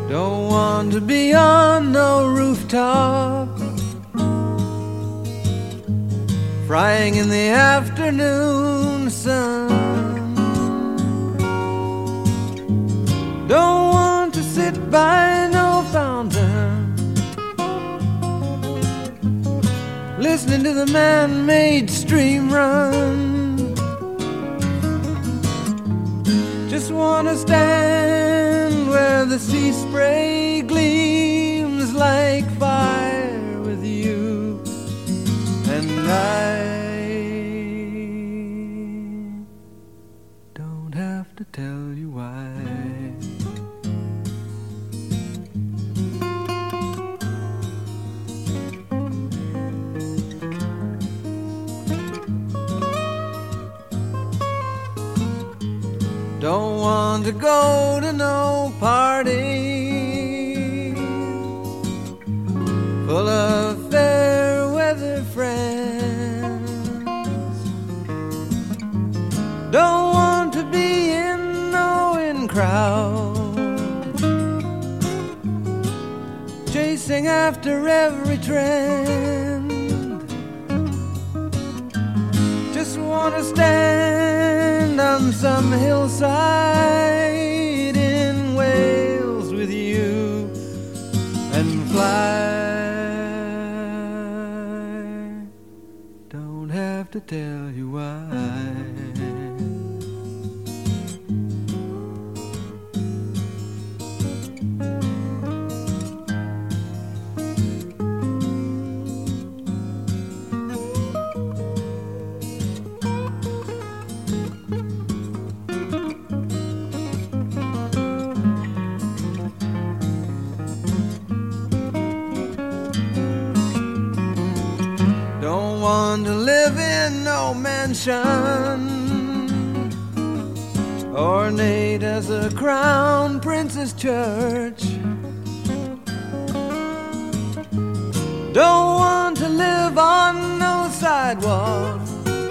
Don't want to be on no rooftop, frying in the afternoon sun. Don't want to sit by no fountain, listening to the man-made stream run. Just want to stand where the sea spray gleams like fire with you, and I don't have to tell you why. Don't want to go to no party full of fair weather friends. Don't want to be in no in crowd, chasing after every trend. Just want to stand on some hillside in Wales with you and fly. Don't have to tell you why. Want to live in no mansion, ornate as a crown prince's church. Don't want to live on no sidewalk,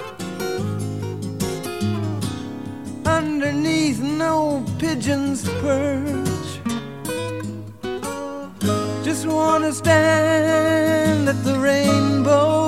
underneath no pigeon's perch. Just want to stand at the rainbow